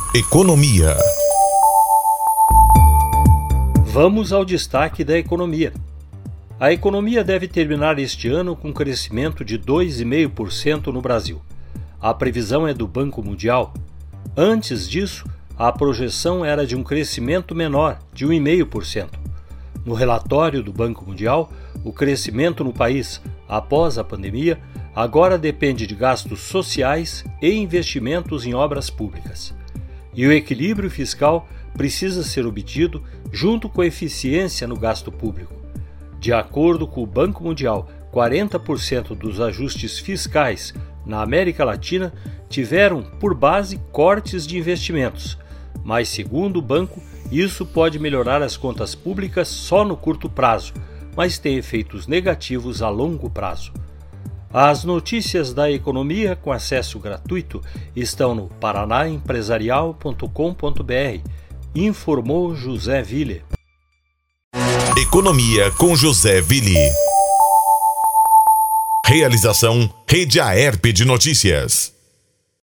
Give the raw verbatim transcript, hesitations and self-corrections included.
Economia. Vamos ao destaque da economia. A economia deve terminar este ano com um crescimento de dois vírgula cinco por cento no Brasil. A previsão é do Banco Mundial. Antes disso, a projeção era de um crescimento menor, de um vírgula cinco por cento. No relatório do Banco Mundial, o crescimento no país, após a pandemia, agora depende de gastos sociais e investimentos em obras públicas. E o equilíbrio fiscal precisa ser obtido junto com a eficiência no gasto público. De acordo com o Banco Mundial, quarenta por cento dos ajustes fiscais na América Latina tiveram por base cortes de investimentos, mas, segundo o banco, isso pode melhorar as contas públicas só no curto prazo, mas tem efeitos negativos a longo prazo. As notícias da economia com acesso gratuito estão no paraná empresarial ponto com ponto br, informou José Ville. Economia com José Ville. Realização Rede Aerp de Notícias.